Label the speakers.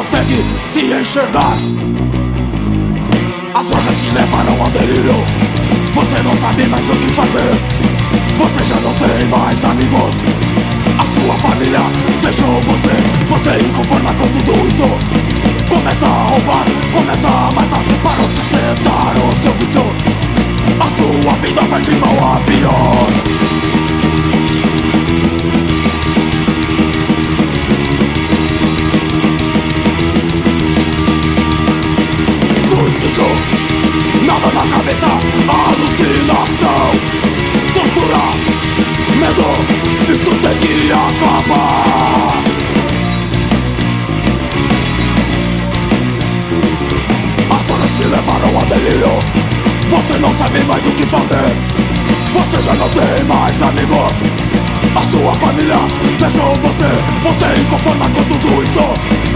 Speaker 1: consegue se enxergar. As drogas te levaram ao delírio. Você não sabe mais o que fazer. Você já não tem mais amigos. A sua família deixou você. Você inconforma com tudo isso. Começa a roubar, começa a matar para sustentar o seu vício. A sua vida vai de mal a pior. Suicídio, nada na cabeça, alucinação, tortura, medo, isso tem que acabar. As drogas te levaram a delírio. Você não sabe mais o que fazer. Você já não tem mais amigos. A sua família deixou você. Você inconforma com tudo isso.